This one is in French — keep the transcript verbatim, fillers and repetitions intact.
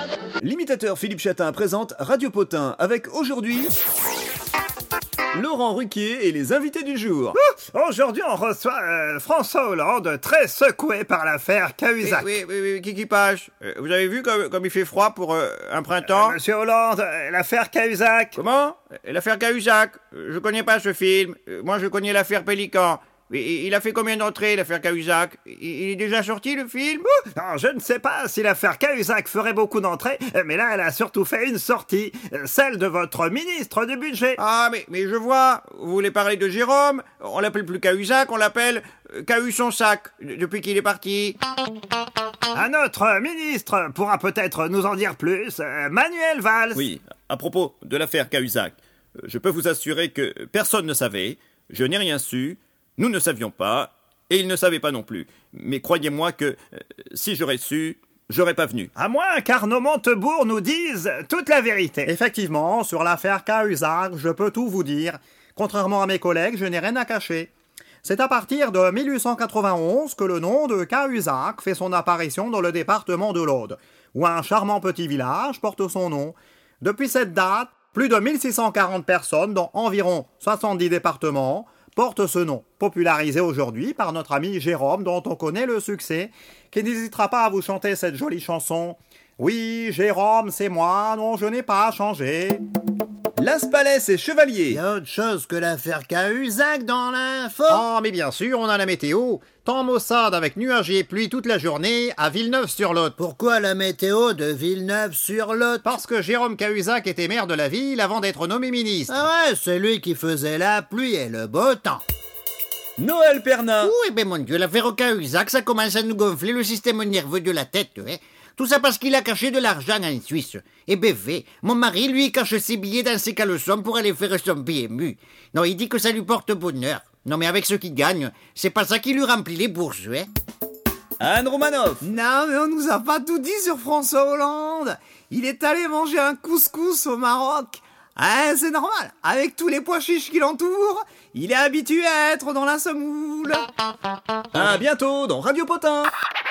L'imitateur Philippe Chatin présente Radio Potin avec aujourd'hui Laurent Ruquier et les invités du jour. Ouh, aujourd'hui, on reçoit euh, François Hollande, très secoué par l'affaire Cahuzac. Oui, oui, oui, oui, qui qui passe euh, Vous avez vu comme, comme il fait froid pour euh, un printemps Euh, Monsieur Hollande, euh, l'affaire Cahuzac. Comment Euh, L'affaire Cahuzac. Euh, Je connais pas ce film. Euh, Moi, je connais l'affaire Pélican. Mais il il a fait combien d'entrées, l'affaire Cahuzac? Il il est déjà sorti, le film? Alors, je ne sais pas si l'affaire Cahuzac ferait beaucoup d'entrées, euh, mais là, elle a surtout fait une sortie, euh, celle de votre ministre du budget. Ah, mais, mais je vois. Vous voulez parler de Jérôme? On l'appelle plus Cahuzac, on l'appelle euh, Cahu son sac, d- depuis qu'il est parti. Un autre ministre pourra peut-être nous en dire plus, euh, Manuel Valls. Oui, à propos de l'affaire Cahuzac, euh, je peux vous assurer que personne ne savait, je n'ai rien su, nous ne savions pas, et ils ne savaient pas non plus. Mais croyez-moi que euh, si j'aurais su, j'aurais pas venu. À moins qu'Arnaud Montebourg nous dise toute la vérité. Effectivement, sur l'affaire Cahuzac, je peux tout vous dire. Contrairement à mes collègues, je n'ai rien à cacher. C'est à partir de mille huit cent quatre-vingt-onze que le nom de Cahuzac fait son apparition dans le département de l'Aude, où un charmant petit village porte son nom. Depuis cette date, plus de mille six cent quarante personnes, dans environ soixante-dix départements, portent ce nom, popularisé aujourd'hui par notre ami Jérôme, dont on connaît le succès, qui n'hésitera pas à vous chanter cette jolie chanson. Oui, Jérôme, c'est moi, non, je n'ai pas changé. Las Palais et Chevalier. Il y a autre chose que l'affaire Cahuzac dans l'info. Ah, mais bien sûr, on a la météo. Temps maussade avec nuages et pluie toute la journée à Villeneuve-sur-Lot. Pourquoi la météo de Villeneuve-sur-Lot? Parce que Jérôme Cahuzac était maire de la ville avant d'être nommé ministre. Ah ouais, c'est lui qui faisait la pluie et le beau temps. Noël Pernin. Oui, ben mon Dieu, l'affaire Cahuzac, ça commence à nous gonfler le système nerveux de la tête, hein. Tout ça parce qu'il a caché de l'argent en Suisse. Et B V, mon mari, lui, cache ses billets dans ses caleçons pour aller faire son P M U. Non, il dit que ça lui porte bonheur. Non, mais avec ce qu'il gagne, c'est pas ça qui lui remplit les bourses, hein. Anne Romanoff. Non, mais on nous a pas tout dit sur François Hollande. Il est allé manger un couscous au Maroc. Ah, c'est normal. Avec tous les pois chiches qui l'entourent, il est habitué à être dans la semoule. À bientôt dans Radio Potin.